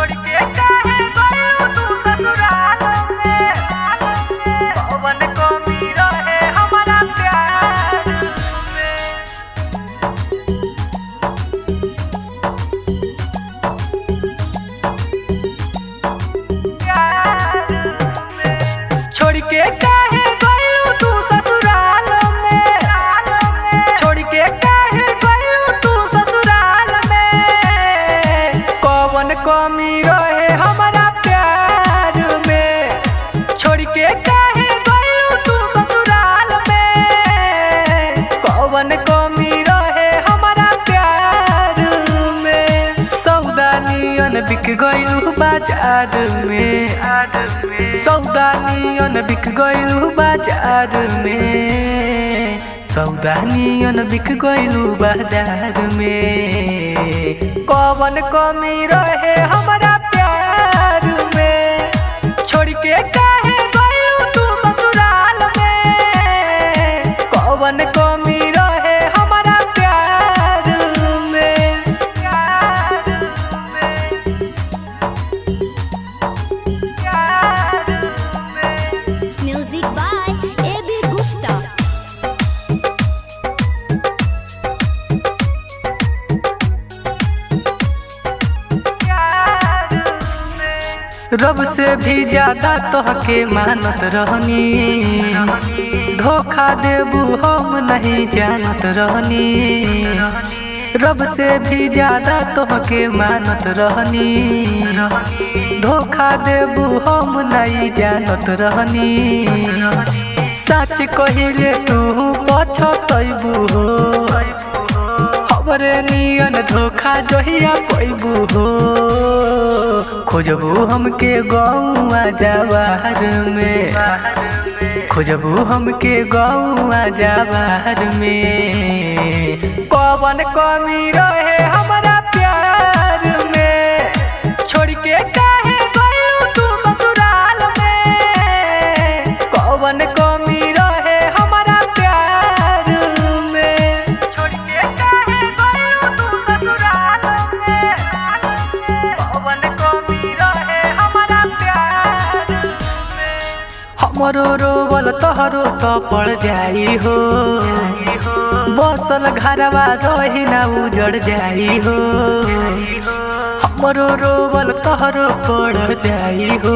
छोड़ के काहे गइलू तू ससुराल में, कौन कमी रहे हमारा प्यार में। छोड़ के काहे गइलू तू ससुराल में, छोड़ के काहे गइलू तू ससुराल में, कौन कमी रहे हमारा प्यार में। छोड़ के काहे गइलू तू ससुराल में, कौन कमी रहे हमारा प्यार में। सौदा नियन बिक गइलू बाजार में, सौदा नियन बिक गइलू बाजार में, सौदा नियन बिक गइलू बाजार में, कौन कमी रहे हमारा प्यार में। छोड़ के काहे गइलू तू ससुराल में, कौन कमी रहे हमारा प्यार में। Music by A.B. Gupta. रब से भी ज्यादा तोहके मानत रहनी, धोखा देबू हम नहीं जानत रहनी। रब से भी ज्यादा तोहके मानत रहनी, धोखा देबू हम नहीं जानत रहनी। सच कहिले तू पछतैबू हो, हमरे नियन धोखा जहिया पैबू हो। खोजबू हमके गौआ जवाहर में, खोजबू हमके गौआ जवाहर में, कौन कमी रहे हमारा प्यार में। छोड़ के काहे गइलू तू ससुराल में, कौन कमी रहे हमारा प्यार में। छोड़ के काहे गइलू तू ससुराल में, कौन कमी रहे हमारा प्यार में। हमरो रोवल तोहरो तो पड़ जाई हो, बसल घरवा रही ना उजड़ जाई हो। हमरो रोवल तोहरो पड़ जाई हो,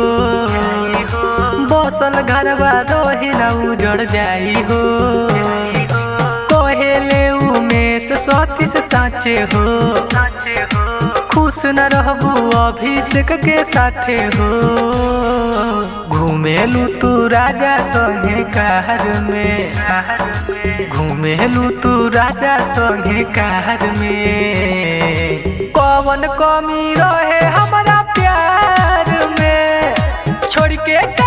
बसल घरवा रही ना उजड़ जाई हो। कहेले उमेश सतीश साचे हो, खुश न रहबू अभिषेक के साथे हो। घूमेलू तू राजा संगे कार में, घूमेलू तू राजा संगे कार में, कौन कमी रहे हमारा प्यार में। छोड़ के